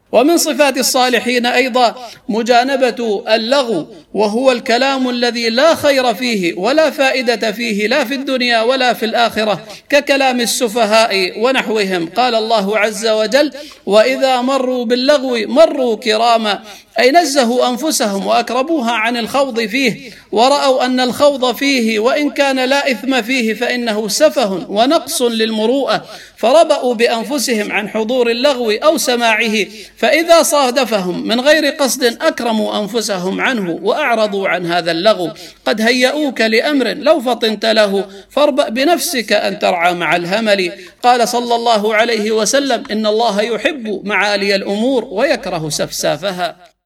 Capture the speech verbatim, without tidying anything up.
ومن صفات الصالحين أيضا مجانبة اللغو، وهو الكلام الذي لا خير فيه ولا فائدة فيه لا في الدنيا ولا في الآخرة، ككلام السفهاء ونحوهم. قال الله عز وجل: وإذا مروا باللغو مروا كراما، أي نزهوا أنفسهم وأكرموها عن الخوض فيه، ورأوا أن الخوض فيه وإن كان لا إثم فيه فإنه سفه ونقص للمروءة، فربأوا بأنفسهم عن حضور اللغو أو سماعه، فإذا صادفهم من غير قصد أكرموا أنفسهم عنه وأعرضوا عن هذا اللغو. قد هيئوك لأمر لو فطنت له فاربأ بنفسك أن ترعى مع الهمل. قال صلى الله عليه وسلم: إن الله يحب معالي الأمور ويكره سفسافها.